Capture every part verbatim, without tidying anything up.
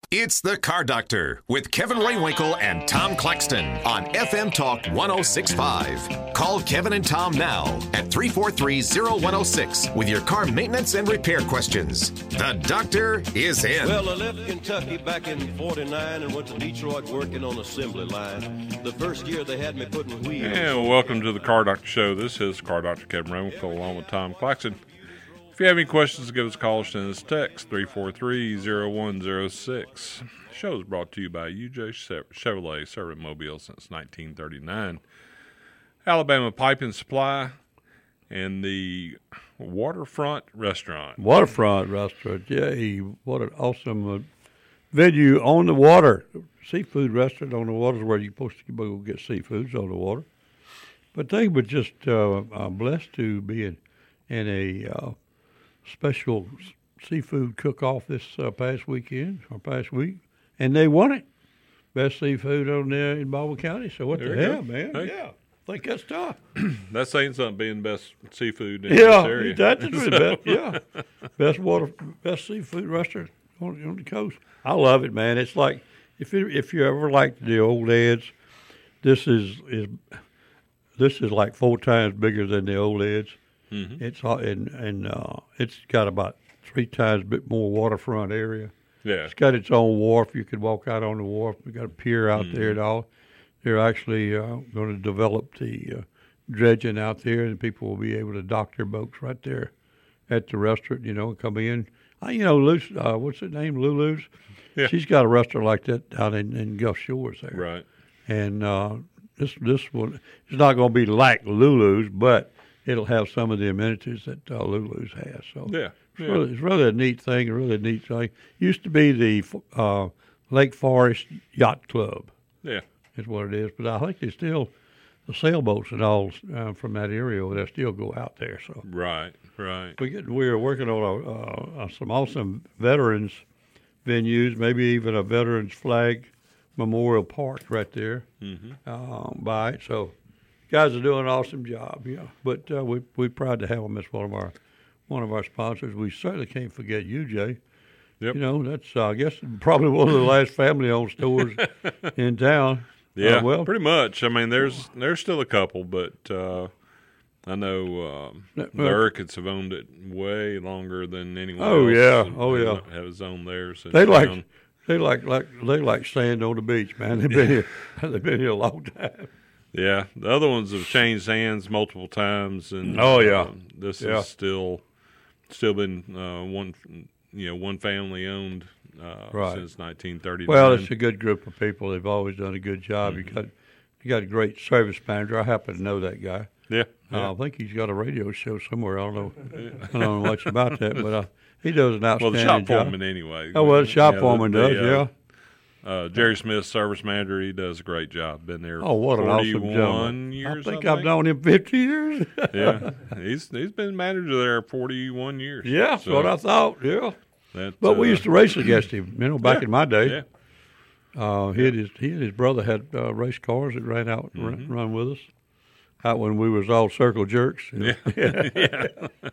It's the Car Doctor with Kevin Rainwinkle and Tom Claxton on F M Talk one oh six point five. Call Kevin and Tom now at three four three, oh one oh six with your car maintenance and repair questions. The Doctor is in. Well, I left Kentucky back in forty-nine and went to Detroit working on assembly line. The first year they had me putting wheels. And welcome to the Car Doctor Show. This is Car Doctor Kevin Rainwinkle along with Tom Claxton. If you have any questions, give us a call or send us a text, three four three, oh one oh six. The show is brought to you by U J Chevrolet, serving Mobile since nineteen thirty-nine. Alabama Pipe and Supply, and the Waterfront Restaurant. Waterfront Restaurant, yeah. What an awesome uh, venue on the water. Seafood restaurant on the water is where you're supposed to go get seafoods on the water. But they were just uh, uh, blessed to be in, in a... Uh, special seafood cook-off this uh, past weekend, or past week, and they won it. Best seafood on there in Baldwin County, so what there the hell, go. man? Hey. Yeah, I think that's tough. That's saying something, being best seafood in yeah, this area. That's the best, yeah, best water, best seafood restaurant on, on the coast. I love it, man. It's like, if you, if you ever liked the old Ed's, this is, is, this is like four times bigger than the old Ed's. Mm-hmm. It's and and uh, it's got about three times a bit more waterfront area. Yeah, it's got its own wharf. You could walk out on the wharf. We got a pier out mm-hmm. there and all. They're actually uh, going to develop the uh, dredging out there, and people will be able to dock their boats right there at the restaurant. You know, and come in. Uh, you know, Luce, uh, what's her name? Lulu's. Yeah. She's got a restaurant like that down in, in Gulf Shores there. Right. And uh, this this one, it's not going to be like Lulu's, but it'll have some of the amenities that uh, Lulu's has. So yeah, it's, yeah. Really, it's really a neat thing, a really neat thing. Used to be the uh, Lake Forest Yacht Club. Yeah, is what it is. But I think they still the sailboats and all uh, from that area over there still go out there. So right, right. We get we are working on a, uh, some awesome veterans venues, maybe even a veterans flag memorial park right there mm-hmm. um, by it. So. Guys are doing an awesome job, yeah. But uh, we we proud to have them as one of our one of our sponsors. We certainly can't forget U J. Yep. You know, that's uh, I guess probably one of the last family-owned stores in town. Yeah, uh, well, pretty much. I mean, there's there's still a couple, but uh, I know um, the Urquharts have owned it way longer than anyone oh, else. Yeah. And, oh yeah, have his own there. Since they like down. they like like they like sand on the beach, man. They've been here they've been here a long time. Yeah, the other ones have changed hands multiple times, and oh yeah, uh, this yeah. is still still been uh, one you know one family owned uh, right. since nineteen thirty-nine. Well, it's a good group of people. They've always done a good job. Mm-hmm. You got you got a great service manager. I happen to know that guy. Yeah, yeah. Uh, I think he's got a radio show somewhere. I don't know. I don't know much about that, but uh, he does an outstanding job. Well, the shop job. foreman anyway. Oh well, the shop yeah, foreman the, does. the, uh, yeah. Uh, Jerry Smith, service manager, he does a great job. Been there. Oh, what an awesome gentleman! Years, I think I I've known him fifty years. yeah, he's he's been manager there forty-one years. Yeah, that's so, what I thought. Yeah, that, but uh, we used to race against him. You know, back yeah, in my day. Yeah. Uh, he, yeah. and his, he and his brother had uh, race cars that ran out mm-hmm. run, run with us. Out when we was all circle jerks. You know? Yeah, yeah,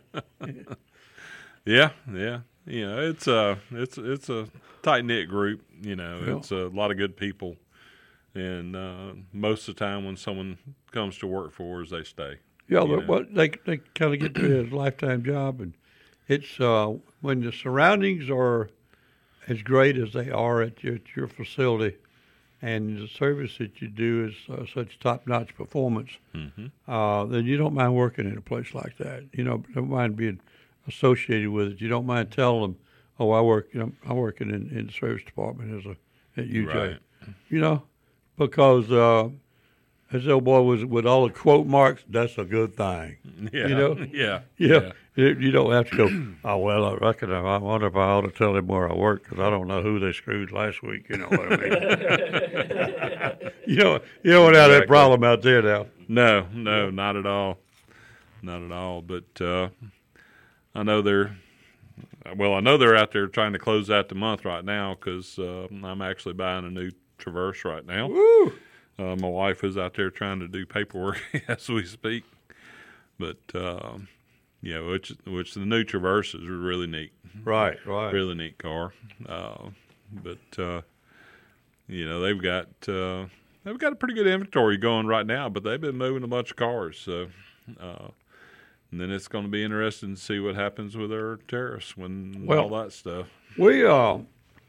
yeah, yeah. You know, it's a it's it's a tight knit group. You know, yeah. It's a lot of good people, and uh, most of the time when someone comes to work for us, they stay. Yeah, but well, they they kind of get to a lifetime job, and it's uh, when the surroundings are as great as they are at your, at your facility, and the service that you do is uh, such top-notch performance, mm-hmm. uh, then you don't mind working in a place like that. You know, don't mind being associated with it. You don't mind telling them, "Oh, I work. You know, I'm working in, in the service department as a at U J." Right. You know, because uh, as the old boy was with all the quote marks, that's a good thing. Yeah. You know. Yeah. Yeah. yeah. You, you don't have to go. Oh well, I reckon. I wonder if I ought to tell them where I work because I don't know who they screwed last week. You know what I mean? you know, you don't have that problem out there now. No, no, not at all, not at all. But uh, I know they're. Well, I know they're out there trying to close out the month right now because uh, I'm actually buying a new Traverse right now. Woo! Uh, my wife is out there trying to do paperwork as we speak. But, uh, yeah, which which the new Traverse is really neat. Right, right. Really neat car. Uh, but uh, you know they've got uh, they've got a pretty good inventory going right now. But they've been moving a bunch of cars, so uh, and then it's going to be interesting to see what happens with their tariffs when Well, all that stuff. We uh,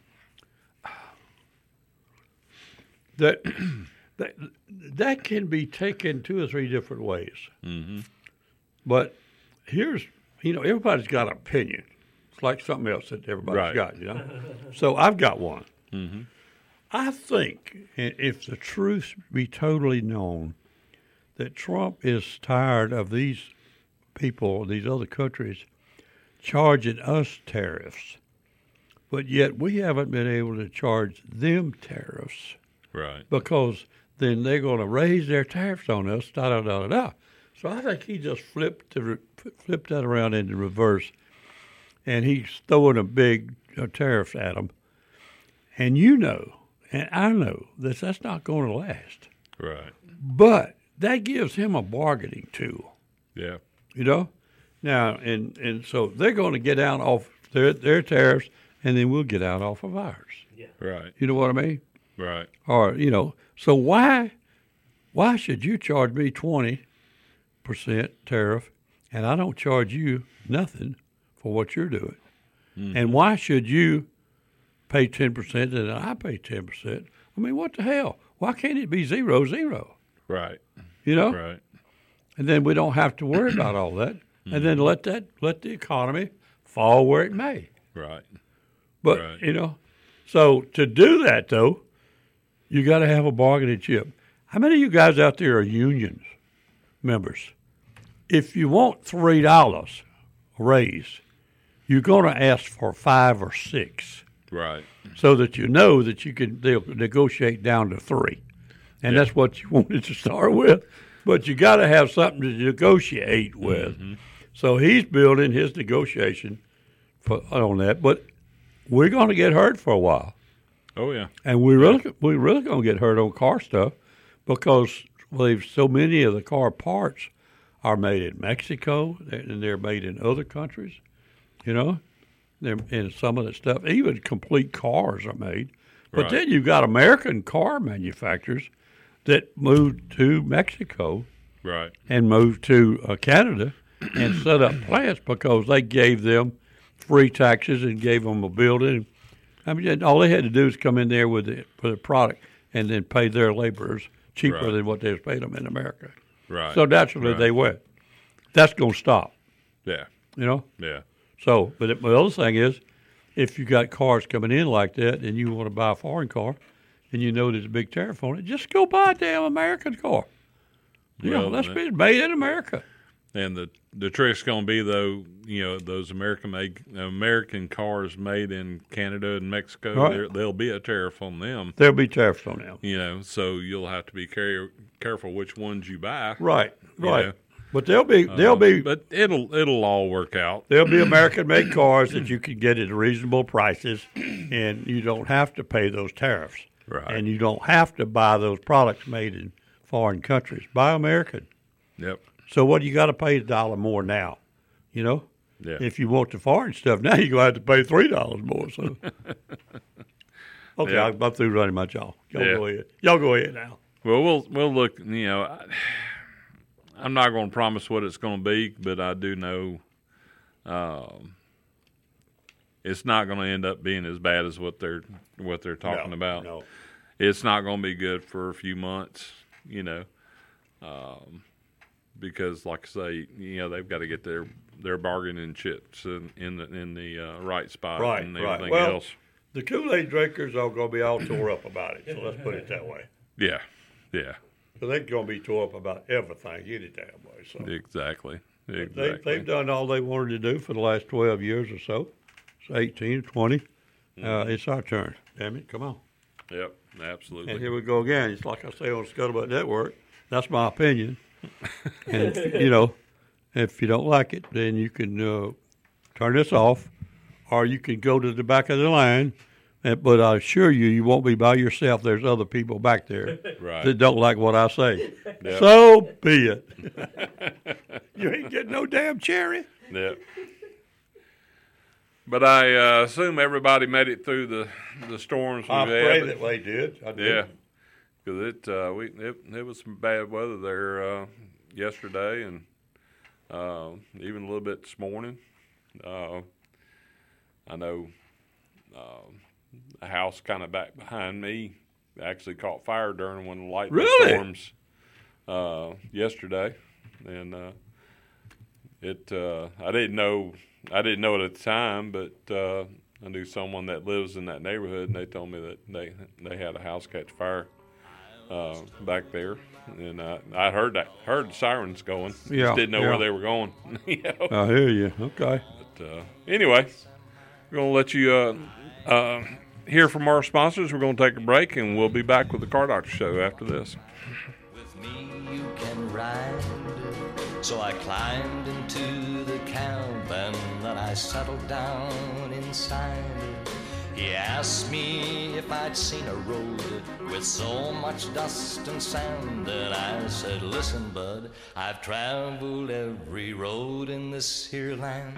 that that that can be taken two or three different ways. Mm-hmm. But here's, you know, everybody's got an opinion. It's like something else that everybody's Right. got, you know. So I've got one. Mm-hmm. I think, i- if the truth be totally known, that Trump is tired of these people, these other countries, charging us tariffs, but yet we haven't been able to charge them tariffs Right. because then they're going to raise their tariffs on us, da da da da da. So I think he just flipped the, re- flipped that around in the reverse, and he's throwing a big uh, tariff at them. And you know, and I know that that's not going to last. Right. But that gives him a bargaining tool, Yeah. you know. Now, and and so they're going to get out off their their tariffs, and then we'll get out off of ours. Right. You know what I mean? Right. Or you know, so why why should you charge me twenty percent tariff, and I don't charge you nothing for what you're doing? Mm-hmm. And why should you pay ten percent and I pay ten percent? I mean, what the hell? Why can't it be zero zero? Right. You know? Right. And then we don't have to worry about all that. And then let that let the economy fall where it may. Right. But Right. you know, so to do that though, you got to have a bargaining chip. How many of you guys out there are unions members? If you want three dollars raise, you're going to ask for five or six, Right. so that you know that you can they'll negotiate down to three, and Yeah. that's what you wanted to start with. But you got to have something to negotiate with. Mm-hmm. So he's building his negotiation for, on that. But we're going to get hurt for a while, Oh yeah. and we really we really going to get hurt on car stuff because well, so many of the car parts are made in Mexico and they're made in other countries. You know, they're, and some of the stuff, even complete cars are made. But Right. then you've got American car manufacturers that moved to Mexico Right. and moved to uh, Canada and set up plants because they gave them free taxes and gave them a building. I mean, all they had to do is come in there with the, with the product and then pay their laborers cheaper Right. than what they was paying them in America. Right. So naturally Right. they went. That's going to stop, Yeah. you know? Yeah. So, but it, the other thing is, if you got cars coming in like that and you want to buy a foreign car and you know there's a big tariff on it, just go buy a damn American car. You know, Well, that's that- been made in America. And the the trick's going to be though, you know, those American made American cars made in Canada and Mexico, Right. there there'll be a tariff on them. There'll be tariffs on them. You know, so you'll have to be care, careful which ones you buy. Right, You right. know. But they'll be Uh, they'll be but it'll it'll all work out. there'll be American-made cars that you can get at reasonable prices, and you don't have to pay those tariffs. Right. And you don't have to buy those products made in foreign countries. Buy American. Yep. So what you got to pay a dollar more now, you know? Yeah. If you want the foreign stuff now, you're going to have to pay three dollars more. So, okay, Yeah. I'm, I'm through running my jaw. Y'all Yeah. go ahead. Y'all go ahead now. Well, we'll we'll look. You know, I, I'm not going to promise what it's going to be, but I do know um, it's not going to end up being as bad as what they're what they're talking No, about. no. It's not going to be good for a few months. You know, um, because like I say, you know, they've got to get their their bargaining chips in, in the in the uh, right spot Right, and right. everything Well, else. The Kool-Aid drinkers are going to be all tore up about it. So let's put it that way. Yeah, yeah, So they're going to be tore up about everything any damn way. So exactly, they, exactly. they've done all they wanted to do for the last twelve years or so. It's eighteen, twenty. Uh, it's our turn. Damn it, come on. Yep, absolutely. And here we go again. It's like I say on Scuttlebutt Network. That's my opinion. And, you know, if you don't like it, then you can uh, turn this off, or you can go to the back of the line. And, but I assure you, you won't be by yourself. There's other people back there Right. that don't like what I say. Yep. So be it. You ain't getting no damn cherry. Yep. But I uh, assume everybody made it through the the storms. I we've pray had. that they did. I did. Yeah, because it uh, we it, it was some bad weather there uh, yesterday, and uh, even a little bit this morning. Uh, I know uh, a house kind of back behind me actually caught fire during one of the lightning Really? storms uh, yesterday, and uh, it uh, I didn't know I didn't know it at the time, but uh, I knew someone that lives in that neighborhood, and they told me that they they had a house catch fire uh, back there, and uh, I heard that heard the sirens going. Yeah, Just didn't know yeah. where they were going. you know? I hear you. Okay. But, uh, anyway, we're going to let you uh, uh, hear from our sponsors. We're going to take a break, and we'll be back with the Car Doctor Show after this. With me you can ride. So I climbed into the cab and then I settled down inside. He asked me if I'd seen a road with so much dust and sand, and I said, listen, bud, I've traveled every road in this here land.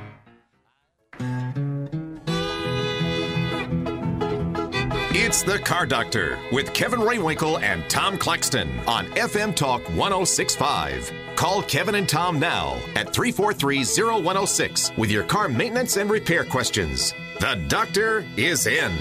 It's the Car Doctor with Kevin Raywinkle and Tom Claxton on F M Talk one oh six point five. Call Kevin and Tom now at three four three, oh one oh six with your car maintenance and repair questions. The doctor is in.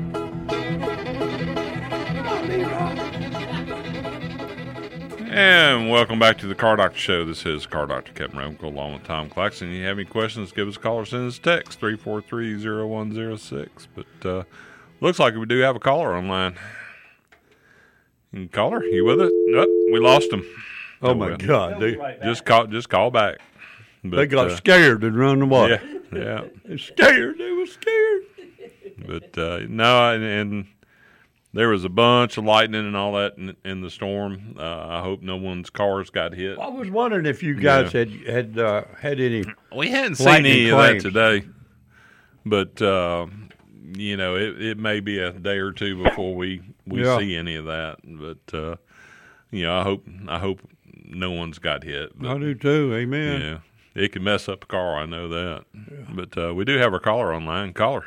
And welcome back to the Car Doctor Show. This is Car Doctor Kevin Raywinkle along with Tom Claxton. If you have any questions, give us a call or send us a text, three four three, oh one oh six. But uh, looks like we do have a caller online. And caller, you with us? Nope, we lost him. Oh, Oh, my well. God. They, Just call, just call back. But, they got uh, scared and run away. Yeah, yeah. They scared. They were scared. But uh, no, and, and there was a bunch of lightning and all that in, in the storm. Uh, I hope no one's cars got hit. I was wondering if you guys Yeah. had had uh, had any. We hadn't seen Lightning any of claims. that today, but uh, you know, it, it may be a day or two before we, we Yeah. see any of that. But uh, you know, I hope I hope no one's got hit. But, I do too. Amen. yeah, it can mess up a car. I know that. But uh, we do have our caller online. Caller,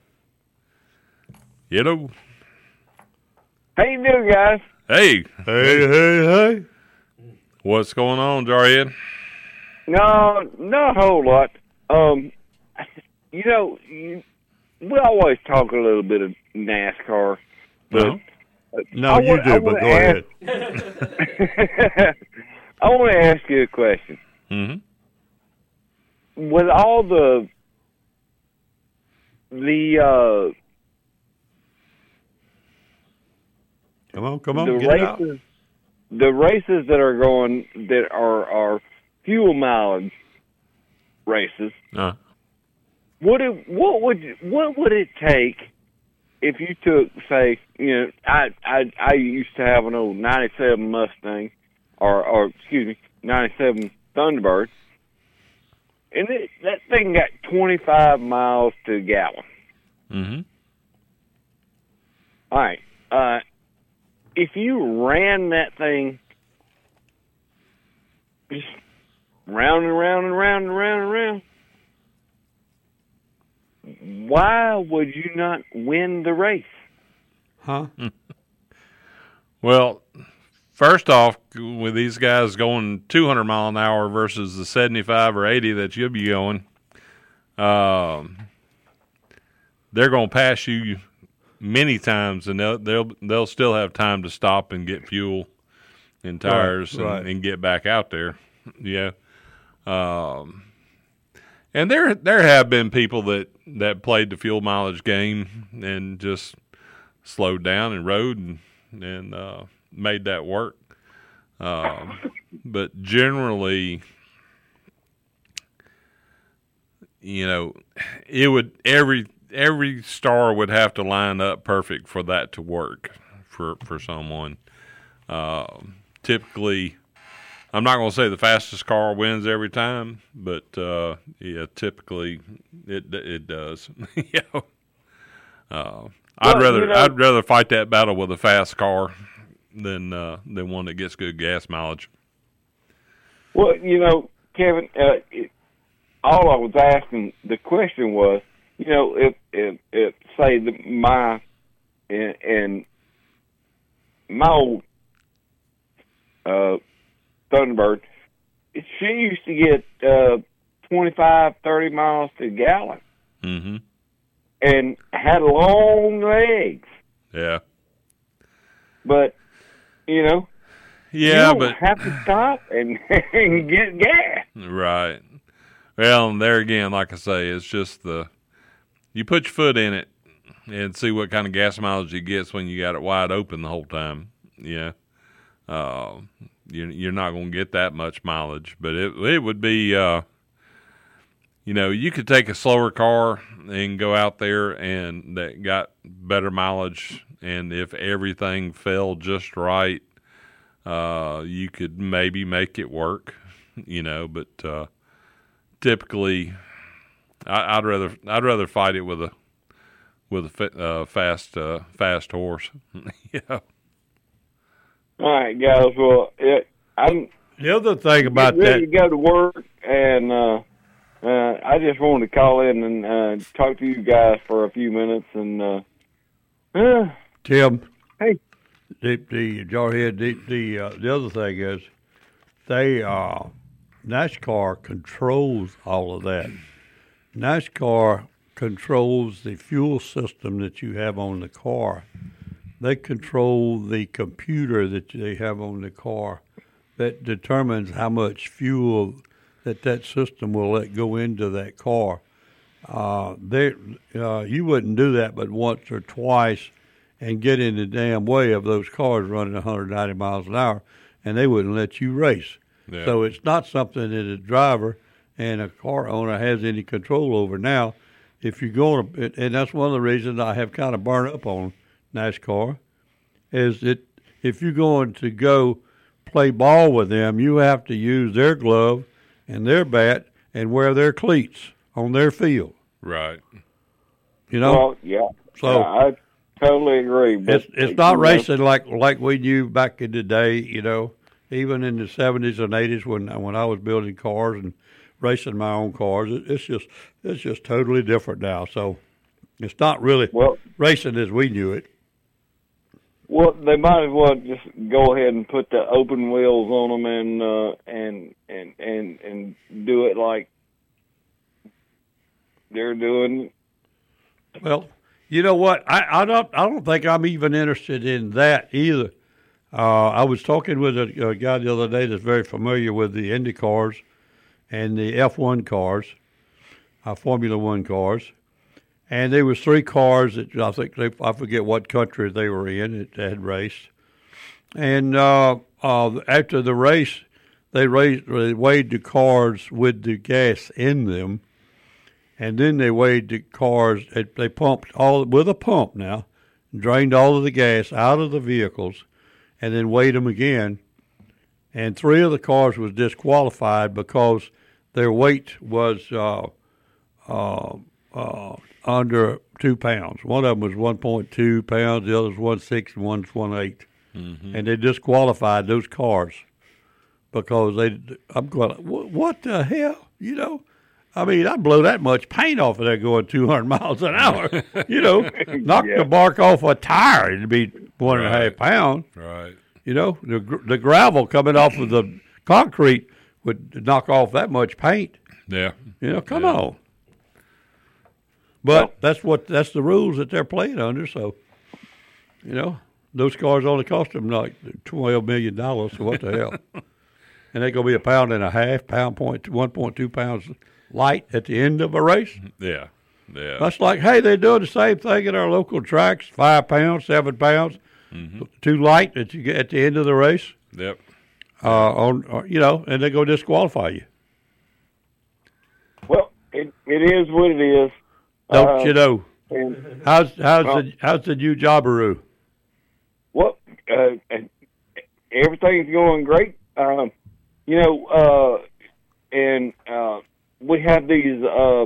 hello. How you doing, guys? Hey, Hey, hey, hey. what's going on, Jarhead? No, not a whole lot. Um, you know, you, we always talk a little bit of NASCAR. But No. No, I you wa- I do, but wanna go ahead. ask- I want to ask you a question. Mm-hmm. With all the the uh, Come on, come on, the get it out. races, the races that are going that are are fuel mileage races. Uh, What it, what would you- what would it take if you took, say, you know, I I I used to have an old ninety-seven Mustang, or or excuse me, ninety-seven Thunderbird, and it, that thing got twenty-five miles to the gallon. mm-hmm. All right, uh, if you ran that thing just round and round and round and round and round, why would you not win the race? Huh? Well, first off, with these guys going two hundred mile an hour versus the seventy-five or eighty that you'll be going, um, they're going to pass you many times, and they'll they'll they'll still have time to stop and get fuel and tires Right, right. And, and get back out there. Yeah. Um, and there there have been people that, that played the fuel mileage game and just slowed down and rode and and uh, made that work. Um, but generally, you know, it would every every star would have to line up perfect for that to work for for someone. Um, typically, I'm not going to say the fastest car wins every time, but uh, yeah, typically it it does. you know, uh, I'd Well, rather you know- I'd rather fight that battle with a fast car than uh, than one that gets good gas mileage. Well, you know, Kevin, uh, it, all I was asking, the question was, you know, if if, if say the, my and, and my old uh, Thunderbird, she used to get uh, twenty-five, thirty miles to the gallon, mm-hmm. and had long legs. Yeah. But you know, yeah, you don't but have to stop and, and get gas. Right. Well, and there again, like I say, it's just the you put your foot in it and see what kind of gas mileage you get when you got it wide open the whole time. Yeah. Uh, you, you're not going to get that much mileage, but it it would be, uh, you know, you could take a slower car and go out there and that got better mileage, and if everything fell just right, uh, you could maybe make it work, you know, but uh, typically I, I'd rather I'd rather fight it with a with a fa- uh, fast uh, fast horse. Yeah. All right, guys. Well, it, I'm The other thing about ready that, to go to work, and uh, uh, I just wanted to call in and uh, talk to you guys for a few minutes. And uh, uh, Tim. Hey. The the Jarhead. The the uh, the other thing is, they uh, NASCAR controls all of that. NASCAR controls the fuel system that you have on the car. They control the computer that they have on the car that determines how much fuel that that system will let go into that car. Uh, they, uh, you wouldn't do that but once or twice and get in the damn way of those cars running one hundred ninety miles an hour, and they wouldn't let you race. Yeah. So it's not something that a driver and a car owner has any control over. Now, if you're going to, and that's one of the reasons I have kind of burned up on NASCAR, is that if you're going to go play ball with them, you have to use their glove and their bat and wear their cleats on their field. Right. You know? Well, yeah. So yeah, I totally agree. But it's it's not you know, racing like like we knew back in the day, you know, even in the seventies and eighties when when I was building cars and racing my own cars. It, it's just it's just totally different now. So it's not really well, racing as we knew it. Well, they might as well just go ahead and put the open wheels on them and uh, and and and and do it like they're doing. Well, you know what? I, I don't I don't think I'm even interested in that either. Uh, I was talking with a, a guy the other day that's very familiar with the Indy cars and the F one cars, uh, Formula One cars. And there was three cars that I think they, I forget what country they were in that had raced. And uh, uh, after the race, they, raised, they weighed the cars with the gas in them, and then they weighed the cars. They pumped all with a pump now, drained all of the gas out of the vehicles, and then weighed them again. And three of the cars was disqualified because their weight was uh, uh, uh, under two pounds. One of them was one point two pounds, the other was one six, and one's one eight. Mm-hmm. And they disqualified those cars because they. I'm going, what the hell? You know, I mean, I'd blow that much paint off of that going two hundred miles an hour. You know, knock Yeah. the bark off a tire, it'd be one and a Right. half pound. Right. You know, the the gravel coming off of the concrete would knock off that much paint. Yeah. You know, come Yeah. on. But that's what that's the rules that they're playing under. So, you know, those cars only cost them like twelve million dollars. So what the hell? And they're gonna be a pound and a half, pound point one point two pounds light at the end of a race. Yeah. Yeah. That's like, hey, they're doing the same thing at our local tracks: five pounds, seven pounds, Mm-hmm. too light that you get at the end of the race. Yep. Uh, on uh, you know, and they're gonna disqualify you. Well, it it is what it is. Don't Uh, you know? And, How's how's well, the how's the new Jobberoo? well, uh, everything's going great. Um, you know, uh, and uh, we have these uh,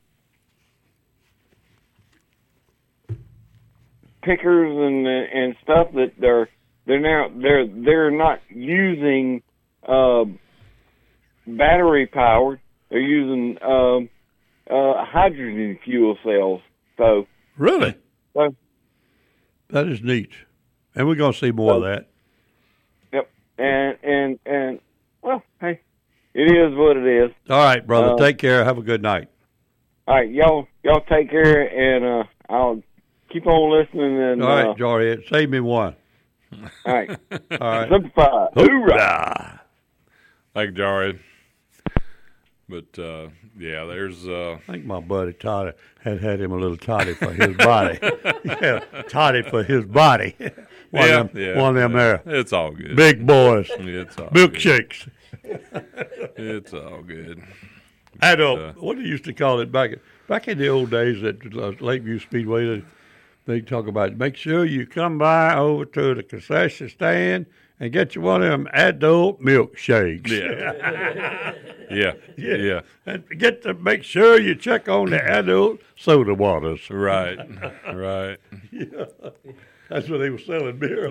pickers and and stuff that they're they're now they're they're not using uh, battery powered. They're using um, uh, hydrogen fuel cells. So Really? so That is neat. And we're going to see more of that. yep, and and and well, hey, it is what it is. All right, brother. Uh, Take care. Have a good night. All right, y'all y'all take care, and uh, I'll keep on listening. And All right, uh, Jarhead. Save me one. all right, All right. simplify. Hoorah! Like Jared. But, uh, yeah, there's... Uh, I think my buddy Todd had had him a little toddy for his body. Yeah, toddy for his body. One yeah, of them, yeah, one of them yeah. there. It's all good. Big boys. It's all Milkshakes. good. It's all good. Adult. uh, What they used to call it back back in the old days at uh, Lakeview Speedway, they, they talk about, make sure you come by over to the concession stand and get you one of them adult milkshakes. Yeah. yeah. Yeah. Yeah. And get to make sure you check on the adult soda waters. Right. Right. Yeah. That's what they were selling beer.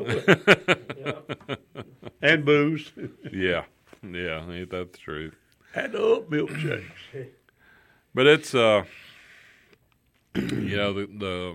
And booze. Yeah. Yeah. Ain't that the truth? Adult milkshakes. But it's, uh, you know, the, the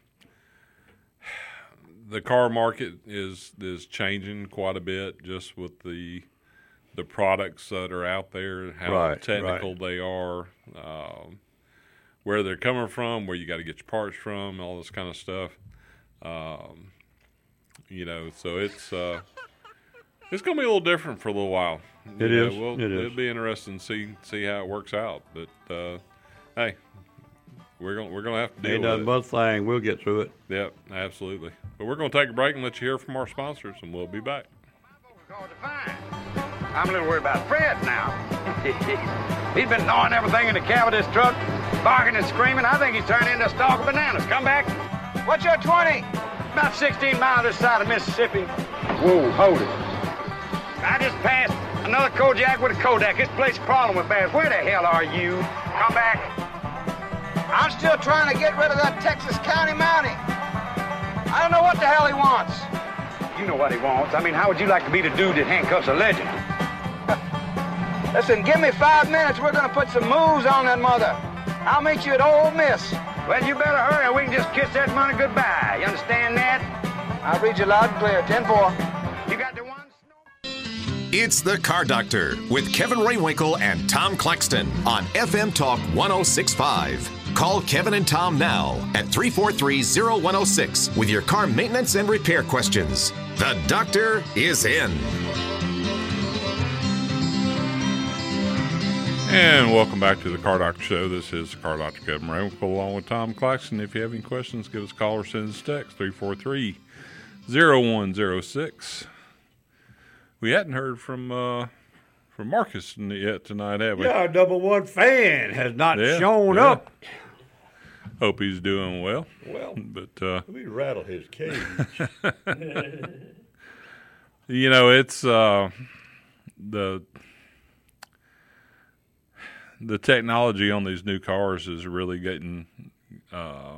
the car market is is changing quite a bit just with the the products that are out there, how Right, technical right. they are, um, where they're coming from, where you got to get your parts from, all this kind of stuff. Um, you know, so it's uh, it's going to be a little different for a little while. It You know, is, We'll, it is. It'll be interesting to see see how it works out. But uh, hey, we're going we're going to have to deal Ain't with nothing it. but a thing. We'll get through it. Yep, absolutely. But we're going to take a break and let you hear from our sponsors, and we'll be back. I'm a little worried about Fred now. He's been gnawing everything in the cab of this truck, barking and screaming. I think he's turned into a stalk of bananas. Come back. What's your twenty? About sixteen miles this side of Mississippi. Whoa, hold it. I just passed another Kodiak with a Kodak. This place is crawling with bears. Where the hell are you? Come back. I'm still trying to get rid of that Texas County Mountie. I don't know what the hell he wants. You know what he wants. I mean, how would you like to be the dude that handcuffs a legend? Listen, give me five minutes. We're going to put some moves on that mother. I'll meet you at Ole Miss. Well, you better hurry or we can just kiss that money goodbye. You understand that? I'll read you loud and clear. ten four. You got the one? It's The Car Doctor with Kevin Raywinkle and Tom Claxton on F M Talk one oh six point five. Call Kevin and Tom now at three four three, oh one oh six with your car maintenance and repair questions. The doctor is in. And welcome back to the Car Doctor Show. This is the Car Doctor Kevin Raywinkle along with Tom Claxton. If you have any questions, give us a call or send us a text, three four three, oh one oh six. We hadn't heard from uh, from Marcus yet tonight, have we? Yeah, our number one fan has not Yeah, shown yeah. up. Hope he's doing well. Well, But, uh, let me rattle his cage. you know, it's uh, the the technology on these new cars is really getting uh,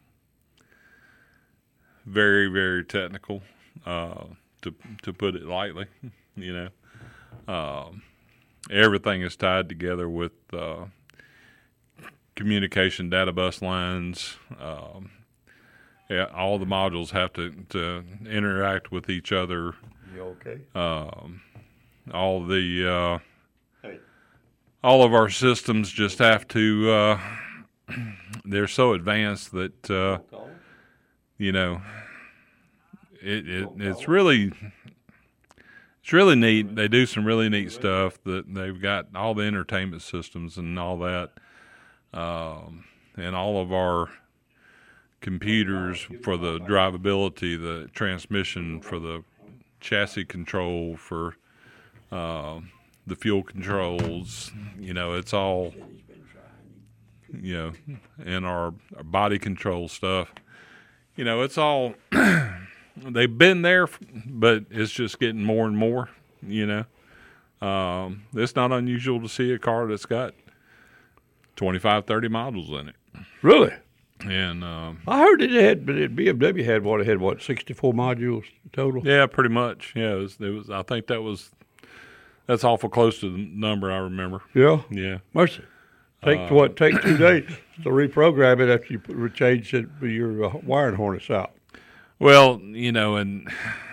very, very technical, uh, to to put it lightly. You know, um, everything is tied together with uh, communication data bus lines. Um, yeah, all the modules have to, to interact with each other. You okay? Um, all the uh, Hey. all of our systems just have to. Uh, they're so advanced that uh, you know it, it it's really it's really neat. They do some really neat stuff. That they've got all the entertainment systems and all that, um, and all of our computers for the drivability, the transmission, for the chassis control, for uh, the fuel controls. You know, it's all, you know, and our, our body control stuff. You know, it's all, they've been there, but it's just getting more and more, you know. Um, it's not unusual to see a car that's got twenty-five, thirty modules in it. Really? And um, I heard it had, but it, B M W had what? It had what? sixty-four modules total. yeah, pretty much. Yeah, it was, it was. I think that was that's awful close to the number I remember. Yeah. Yeah. Mercy. Take Uh, what? Take two days to reprogram it after you put, change it, your uh, wiring harness out. Well, you know, and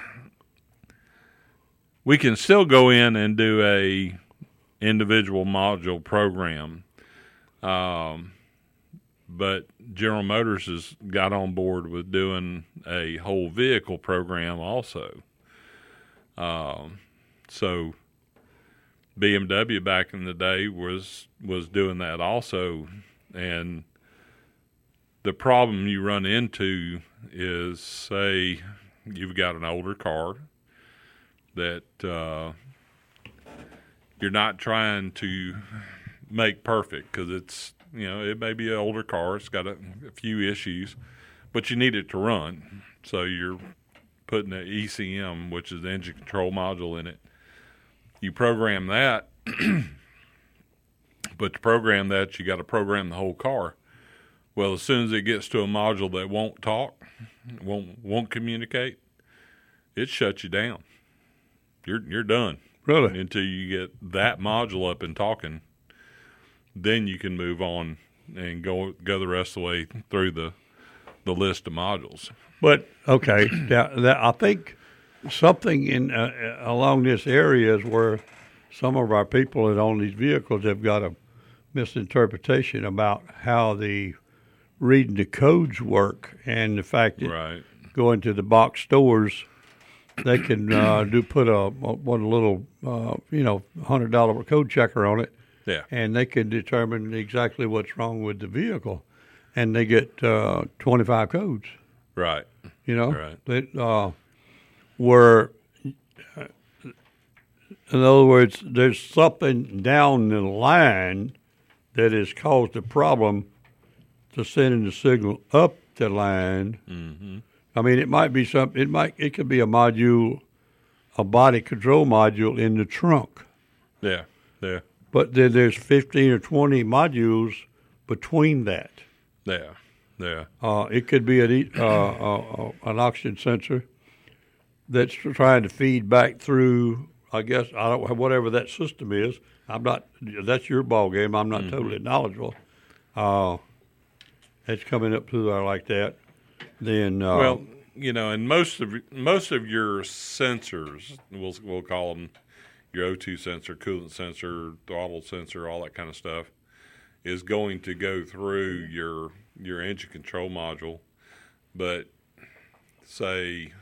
we can still go in and do a individual module program, um, but General Motors has got on board with doing a whole vehicle program also. Um, so B M W back in the day was was doing that also, and the problem you run into is, say, you've got an older car that uh, you're not trying to make perfect because it's, you know, it may be an older car. It's got a, a few issues, but you need it to run. So you're putting an E C M, which is the engine control module, in it. You program that, but to program that, you got to program the whole car. Well, as soon as it gets to a module that won't talk, won't won't communicate, it shuts you down. You're you're done. Really? Until you get that module up and talking, then you can move on and go go the rest of the way through the the list of modules. But okay, now, that, I think something in uh, along this area is where some of our people that own these vehicles have got a misinterpretation about how the reading the codes work, and the fact that Right. going to the box stores, they can uh, do put a one little uh, you know hundred dollar code checker on it, Yeah. and they can determine exactly what's wrong with the vehicle, and they get uh, twenty five codes. Right. You know, Right. that uh, where, uh, in other words, there's something down the line that has caused a problem to sending the signal up the line. Mm-hmm. I mean, it might be some. It might. It could be a module, a body control module in the trunk. Yeah. Yeah. But then there's fifteen or twenty modules between that. Yeah. Yeah. Uh, it could be an, e- uh, uh, uh, an oxygen sensor that's trying to feed back through, I guess, I don't whatever that system is. I'm not, that's your ball game. I'm not Mm-hmm. totally knowledgeable. Uh, it's coming up through there like that. Then, uh, Well, you know, and most of most of your sensors, we'll we'll call them your O two sensor, coolant sensor, throttle sensor, all that kind of stuff, is going to go through your your engine control module. But say,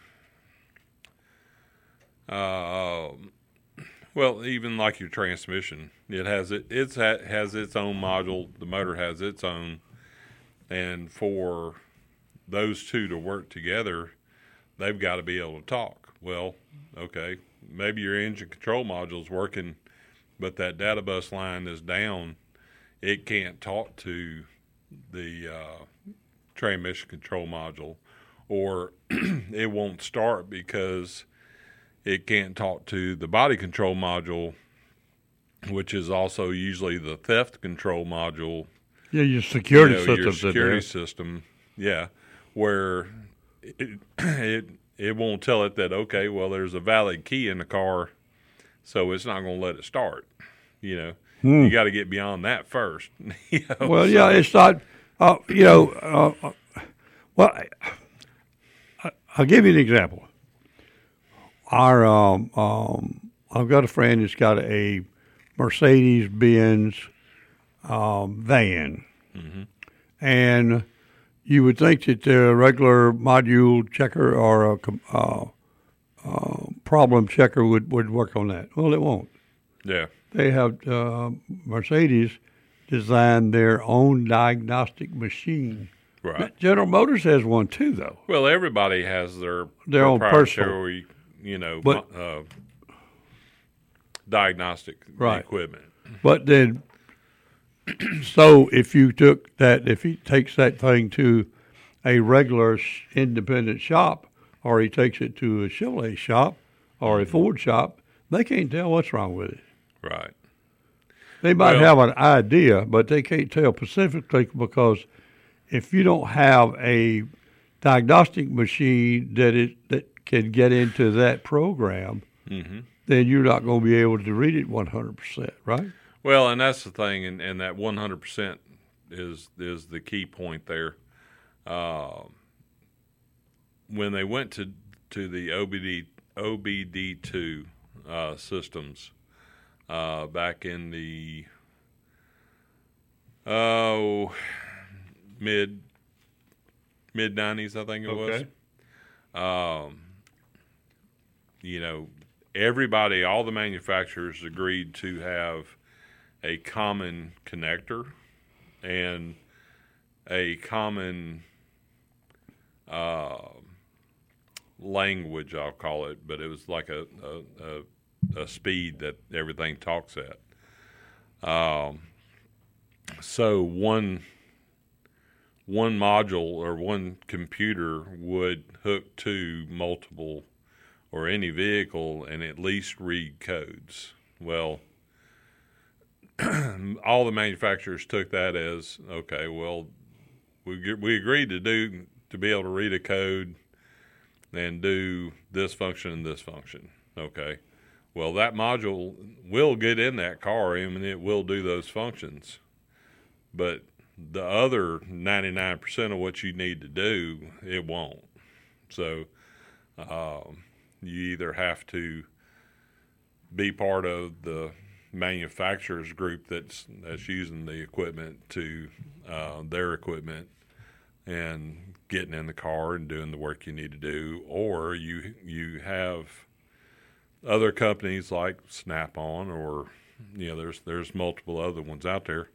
uh, well, even like your transmission, it has it it's ha- has its own module. The motor has its own, and for those two to work together, they've got to be able to talk. Well, okay, maybe your engine control module is working, but that data bus line is down. It can't talk to the uh, transmission control module, or it won't start because it can't talk to the body control module, which is also usually the theft control module. yeah, your security You know, your systems in security there. system, yeah, where it, it it won't tell it that, okay, well, there's a valid key in the car, so it's not going to let it start. You know, Hmm. you got to get beyond that first. You know, Well, so- yeah, it's not, uh, you know, uh, uh, well, I, I, I'll give you an example. Our, um, um, I've got a friend who's got a Mercedes-Benz um, van, and you would think that the regular module checker or a com- uh, uh, problem checker would, would work on that. Well, it won't. yeah, They have uh, Mercedes designed their own diagnostic machine. right. General Motors has one too, though. Well, everybody has their Their own proprietary, you know, But- uh, diagnostic Right. equipment. But then, so if you took that, if he takes that thing to a regular sh- independent shop, or he takes it to a Chevrolet shop or a Ford shop, they can't tell what's wrong with it. Right. They might Well- have an idea, but they can't tell specifically because if you don't have a diagnostic machine that it that can get into that program, Mm-hmm. then you're not going to be able to read it one hundred percent, right? Well, and that's the thing, and, and that one hundred percent is is the key point there. Uh, when they went to to the O B D O B D two uh, systems uh, back in the oh mid mid nineties, I think it Okay. was. Um, you know, everybody, all the manufacturers agreed to have a common connector and a common uh, language, I'll call it, but it was like a, a, a, a speed that everything talks at. Um, so one one module or one computer would hook to multiple or any vehicle and at least read codes. Well, all the manufacturers took that as, okay, well, we we agreed to do to be able to read a code and do this function and this function. Okay, well, that module will get in that car and it will do those functions, but the other ninety-nine percent of what you need to do, it won't. So um, you either have to be part of the manufacturer's group that's that's using the equipment to uh, their equipment and getting in the car and doing the work you need to do, or you you have other companies like Snap-on, or you know there's there's multiple other ones out there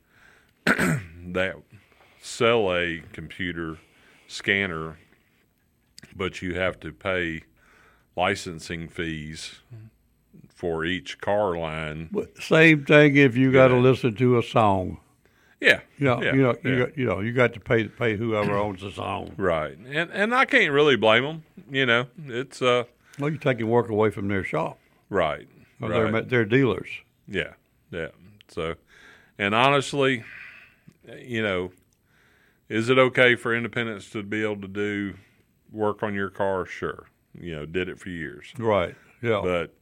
that sell a computer scanner, but you have to pay licensing fees for each car line. But same thing if you got to Yeah. listen to a song. Yeah, You know, yeah, you know, you yeah. got, you know, you got to pay pay whoever owns the song. Right, and and I can't really blame them. You know, it's uh Well, you're taking work away from their shop. right, Or right. They're, they're dealers. Yeah, yeah. So, and honestly, you know, is it okay for independents to be able to do work on your car? Sure. You know, did it for years. Right. Yeah. But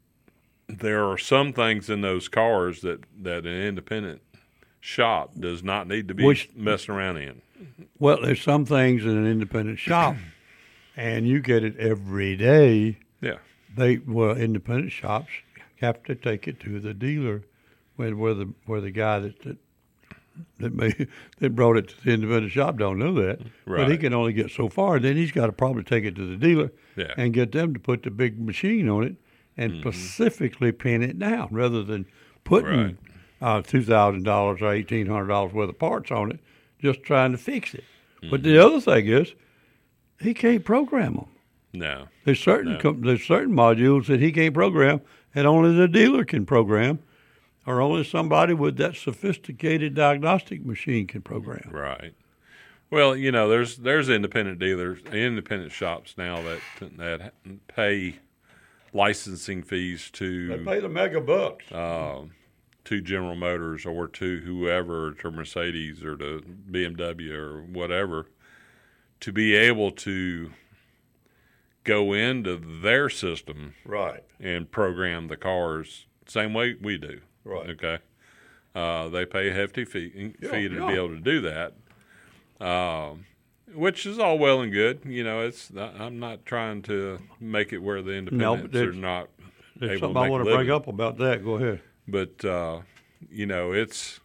there are some things in those cars that, that an independent shop does not need to be Which- messing around in. Well, there's some things in an independent shop, and you get it every day. Yeah. They well, independent shops have to take it to the dealer, when where the where the guy that that that, may, that brought it to the independent shop don't know that, but he Right. can only get so far. Then he's got to probably take it to the dealer Yeah. and get them to put the big machine on it and specifically pin it down, rather than putting Right. uh, two thousand dollars or eighteen hundred dollars worth of parts on it, just trying to fix it. But Mm-hmm. the other thing is, he can't program them. No. There's certain No. com- there's certain modules that he can't program, and only the dealer can program, or only somebody with that sophisticated diagnostic machine can program. Right. Well, you know, there's there's independent dealers, independent shops now that that pay licensing fees to They pay the mega bucks. uh, to General Motors or to whoever, to Mercedes or to B M W or whatever, to be able to go into their system Right. and program the cars same way we do. Right. Okay. Uh, they pay a hefty fee, Yeah, fee to yeah. be able to do that, um, which is all well and good. You know, it's I'm not trying to make it where the independents there's- are not There's able something to I make want a to bring living. up about that. Go ahead. But uh, you know, it's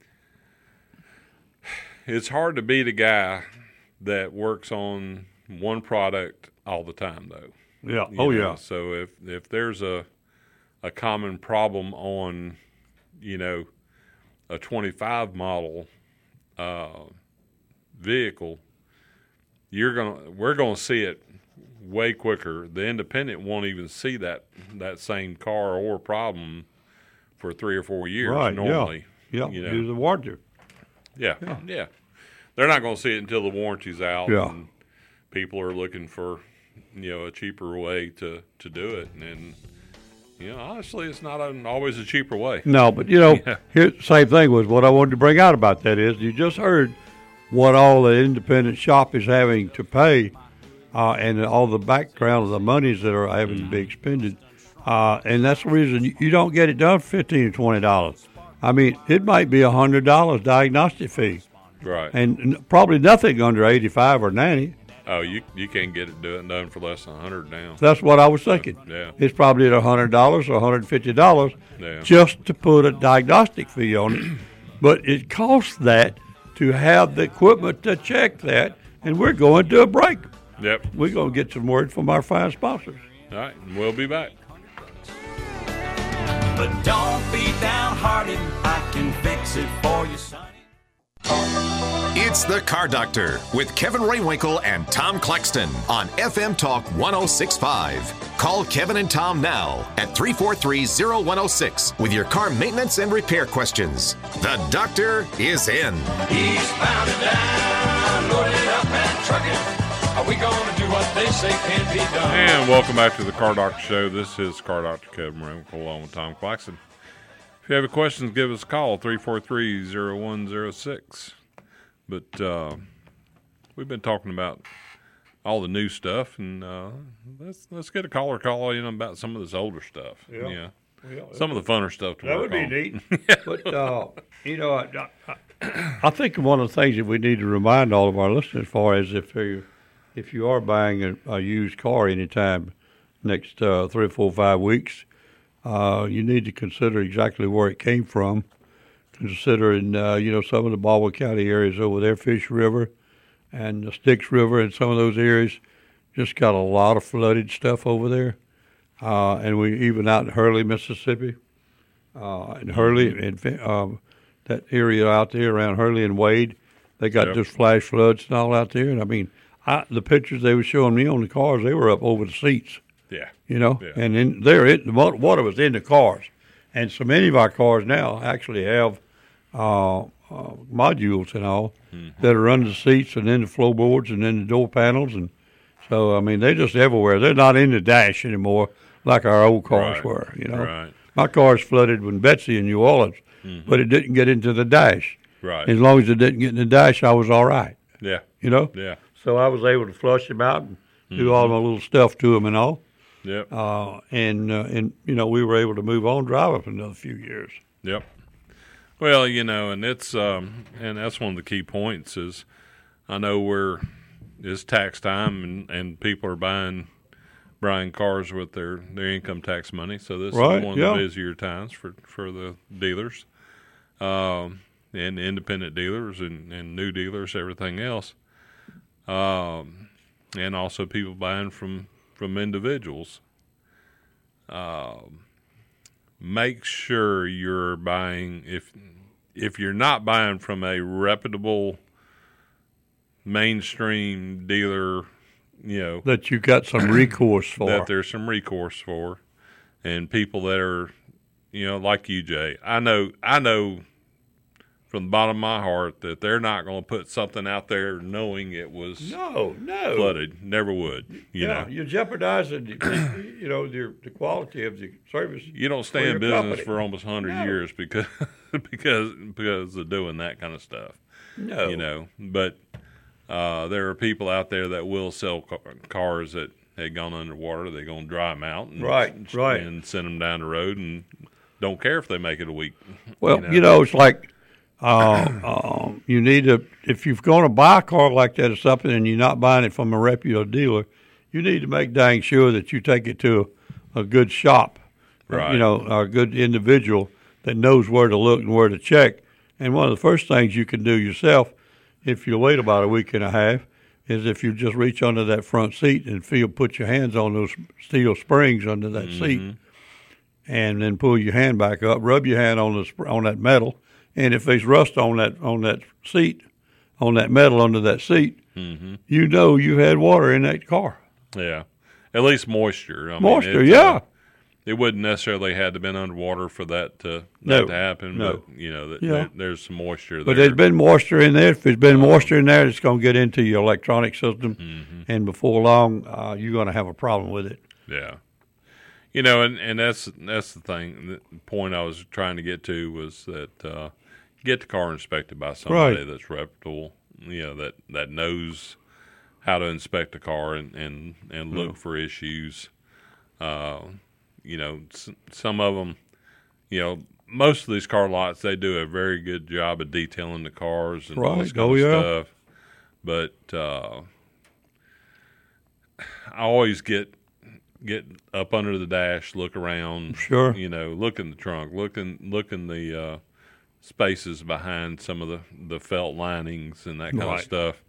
it's hard to beat a guy that works on one product all the time, though. Yeah. You Oh know, yeah. So if if there's a a common problem on, you know, a twenty-five model uh, vehicle, you're gonna we're gonna see it way quicker. The independent won't even see that that same car or problem for three or four years Right. normally. Yeah. You Yeah. know. Do the warranty. Yeah, yeah. They're not going to see it until the warranty's out. Yeah. And people are looking for, you know, a cheaper way to, to do it. And, you know, honestly, it's not an, always a cheaper way. No, but you know, Yeah. here same thing was what I wanted to bring out about that is you just heard what all the independent shop is having to pay, uh, and all the background of the monies that are having to be expended, uh, and that's the reason you, you don't get it done for fifteen or twenty dollars. I mean, it might be a hundred dollars diagnostic fee, Right. and n- probably nothing under eighty-five or ninety. Oh, you you can't get it done done for less than a hundred now. That's what I was thinking. Yeah. It's probably at a hundred dollars or a hundred and fifty dollars Yeah. just to put a diagnostic fee on it. But it costs that to have the equipment to check that, and we're going to a break. Yep. We're going to get some word from our fine sponsors. All right, and we'll be back. But don't be downhearted, I can fix it for you, sonny. It's the Car Doctor with Kevin Raywinkle and Tom Claxton on F M Talk one oh six point five. Call Kevin and Tom now at three four three, oh one oh six with your car maintenance and repair questions. The doctor is in. He's bound and down, loaded up and trucking. Are we going to do what they say can't be done? And welcome back to the Car Doctor Show. This is Car Doctor Kevin Raywinkle along with Tom Claxton. If you have any questions, give us a call, three four three, oh one oh six. But uh, we've been talking about all the new stuff, and uh, let's let's get a caller call in about some of this older stuff. Yeah. Yeah. Yeah, Some of the funner stuff to That work would be on. neat. But, uh, you know, I, I, I think one of the things that we need to remind all of our listeners for is if you if you are buying a, a used car anytime next uh, three or four, five weeks, uh, you need to consider exactly where it came from. Considering, uh, you know, some of the Baldwin County areas over there, Fish River and the Styx River and some of those areas, just got a lot of flooded stuff over there. Uh, and we even out in Hurley, Mississippi, uh, in Hurley, and um, that area out there around Hurley and Wade, they got Yep. just flash floods and all out there. And I mean, I, the pictures they were showing me on the cars, they were up over the seats, Yeah. you know, Yeah. and in there, it, the wa- water was in the cars. And so many of our cars now actually have uh, uh, modules and all Mm-hmm. that are under the seats and in the floorboards and in the door panels. And so, I mean, they're just everywhere. They're not in the dash anymore like our old cars Right. were, you know. Right. My car's flooded when Betsy in New Orleans, Mm-hmm. but it didn't get into the dash. Right. As long as it didn't get in the dash, I was all right, Yeah. you know. Yeah. So I was able to flush them out and do all my little stuff to them and all. Yep. Uh, and, uh, and, you know, we were able to move on, drive it for another few years. Yep. Well, you know, and it's um, and that's one of the key points is I know we're it's tax time and, and people are buying buying cars with their, their income tax money. So this Right, is one of yeah. the busier times for, for the dealers, um, and independent dealers and, and new dealers, everything else, um, and also people buying from from individuals. Um. Make sure you're buying if if you're not buying from a reputable mainstream dealer, you know, That you got some recourse for. that there's some recourse for, and people that are, you know, like you, Jay. I know I know from the bottom of my heart that they're not going to put something out there knowing it was No, no. flooded. Never would. You yeah, know, you're jeopardizing, the, you know, the, the quality of the service. you don't stay for in your business company. for almost a hundred No. years because because because of doing that kind of stuff. No. You know, but uh, there are people out there that will sell ca- cars that had gone underwater. They're going to dry them out, and, Right, right. and send them down the road, and don't care if they make it a week. Well, you know, it's like uh, um, you need to, if you're going to buy a car like that or something and you're not buying it from a reputable dealer, you need to make dang sure that you take it to a good shop, Right. you know, a good individual that knows where to look and where to check. And one of the first things you can do yourself, if you wait about a week and a half, is if you just reach under that front seat and feel, put your hands on those steel springs under that seat, and then pull your hand back up, rub your hand on the sp- on that metal, and if there's rust on that on that seat, on that metal under that seat, Mm-hmm. you know you had water in that car. Yeah, at least moisture. I mean, Moisture, it, yeah. Uh, it wouldn't necessarily had to been underwater for that to that No, to happen, no. but you know, that, Yeah. there, there's some moisture But there. there's been moisture in there. If there's been moisture in there, it's going to get into your electronic system, Mm-hmm. and before long, uh, you're going to have a problem with it. Yeah, you know, and, and that's that's the thing. The point I was trying to get to was that uh, get the car inspected by somebody Right. that's reputable. You know, that that knows how to inspect a car and and, and look for issues. Uh, you know, s- some of them, you know, most of these car lots, they do a very good job of detailing the cars and all Right. this kind Oh, of yeah. stuff. But uh, I always get get up under the dash, look around. Sure. You know, look in the trunk, look in, look in the uh, spaces behind some of the, the felt linings and that kind Right. of stuff.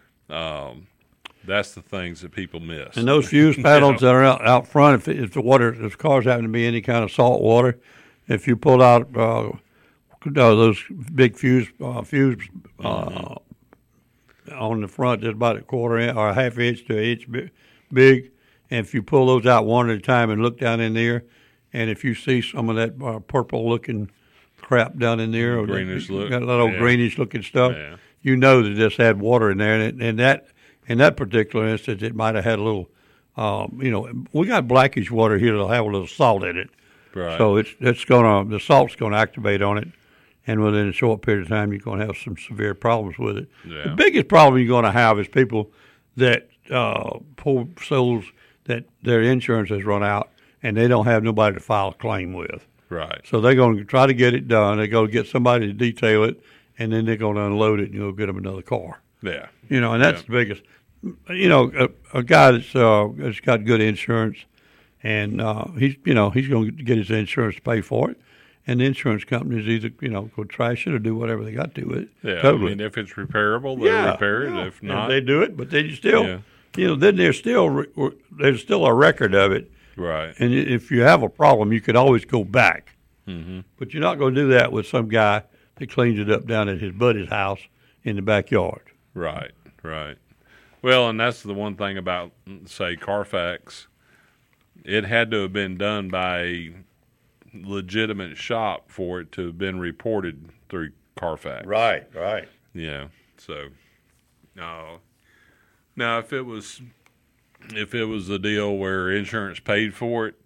Um, that's the things that people miss. And those fuse panels that are out, out front, if, if the water, if the cars happen to be any kind of salt water, if you pull out uh, those big fuse uh, fuse uh, Mm-hmm. on the front, that's about a quarter inch or a half inch to an inch bi- big, and if you pull those out one at a time and look down in there, and if you see some of that uh, purple-looking crap down in there, or Greenish that, look. got a little Yeah. greenish-looking stuff, Yeah. you know that this had water in there, and, it, and that in that particular instance, it might have had a little, um, you know, we got blackish water here that'll have a little salt in it, Right. so it's it's gonna the salt's gonna activate on it, and within a short period of time, you're gonna have some severe problems with it. Yeah. The biggest problem you're gonna have is people that uh, poor souls that their insurance has run out and they don't have nobody to file a claim with. Right. So they're going to try to get it done. They're going to get somebody to detail it, and then they're going to unload it and you'll get them another car. Yeah. You know, and that's Yeah. the biggest. You know, a, a guy that's uh, that's got good insurance, and uh, he's you know he's going to get his insurance to pay for it, and the insurance companies either you know go trash it or do whatever they got to with it. Yeah. totally. I mean, if it's repairable, they'll yeah, repair it. yeah. If And not, they do it. But then you still, Yeah. you know, then there's still re- there's still a record of it. right. And if you have a problem, you could always go back. Mm-hmm. But you're not going to do that with some guy that cleans it up down at his buddy's house in the backyard. Right, right. Well, and that's the one thing about, say, Carfax. It had to have been done by a legitimate shop for it to have been reported through Carfax. Right, right. Yeah. So, no. Now, if it was, if it was a deal where insurance paid for it,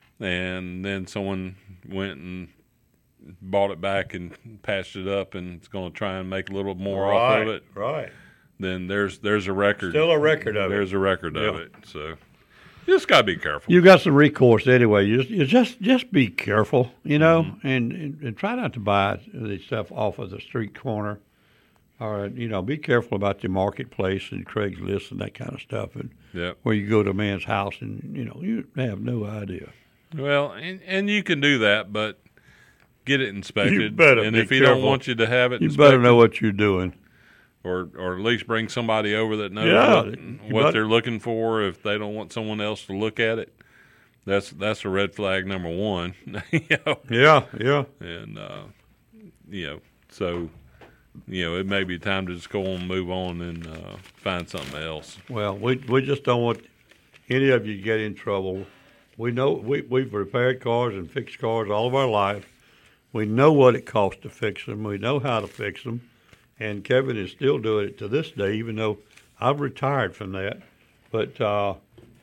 and then someone went and bought it back and patched it up, and it's going to try and make a little more off of it, right. then there's there's a record. Still a record of it. There's a record of Yeah. it. So you just gotta be careful. You got some recourse anyway. You just, you just just be careful, you know, Mm-hmm. and, and and try not to buy this stuff off of the street corner. Or you know, be careful about your marketplace and Craigslist and that kind of stuff, and Yep. where you go to a man's house and you know you have no idea. Well, and, and you can do that, but get it inspected. You better and be if he don't careful. want you to have it, You inspected, better know what you're doing. or or at least bring somebody over that knows Yeah, what, you what better- they're looking for. If they don't want someone else to look at it, that's that's a red flag number one. you know? Yeah, yeah. And uh, you know, so you know, it may be time to just go on, and move on, and uh, find something else. Well, we we just don't want any of you to get in trouble. We know we we've repaired cars and fixed cars all of our life. We know what it costs to fix them. We know how to fix them, and Kevin is still doing it to this day, even though I've retired from that. But uh,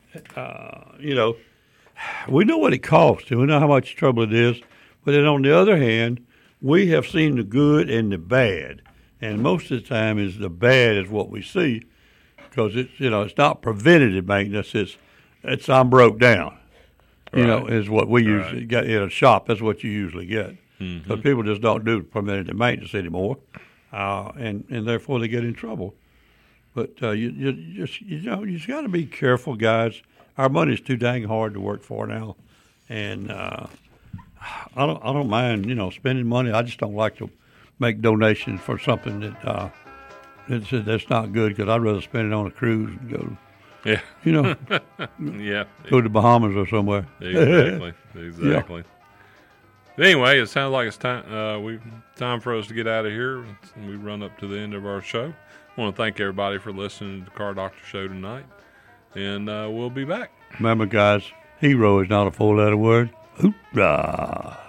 uh, you know, we know what it costs, and we know how much trouble it is. But then on the other hand, we have seen the good and the bad, and most of the time is the bad is what we see, because it's you know it's not preventative maintenance. It's it's I'm broke down, you know, Right. is what we Right. usually get in a shop. That's what you usually get. Mm-hmm. But people just don't do preventative maintenance anymore, uh, and and therefore they get in trouble. But uh, you, you just you know you just got to be careful, guys. Our money's too dang hard to work for now, and uh, I don't I don't mind you know spending money. I just don't like to make donations for something that uh, that's, that's not good, because I'd rather spend it on a cruise and go Yeah, you know yeah, go to the Bahamas or somewhere. exactly, exactly. Anyway, it sounds like it's time. Uh, we time for us to get out of here. We run up to the end of our show. I want to thank everybody for listening to the Car Doctor Show tonight, and uh, we'll be back. Remember, guys, hero is not a four-letter word. Hoorah!